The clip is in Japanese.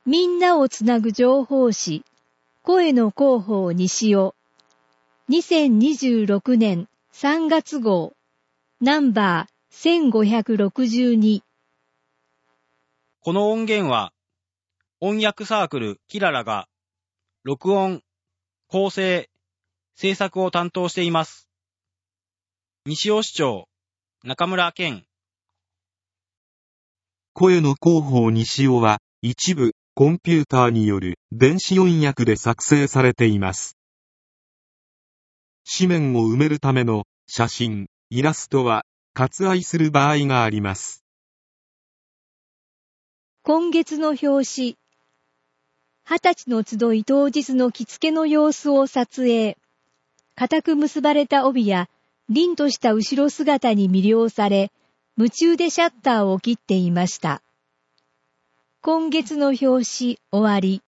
みんなをつなぐ情報誌、声の広報西尾、2026年3月号、ナンバー1562。 この音源は、音訳サークルキララが、録音、構成、制作を担当しています。西尾市長、中村健。 声の広報西尾は、一部、コンピューターによる電子音訳で作成されています。紙面を埋めるための写真、イラストは割愛する場合があります。 今月の表紙。20歳の集い当日の着付けの様子を撮影。固く結ばれた帯や凛とした後ろ姿に魅了され、夢中でシャッターを切っていました。今月の表紙終わり。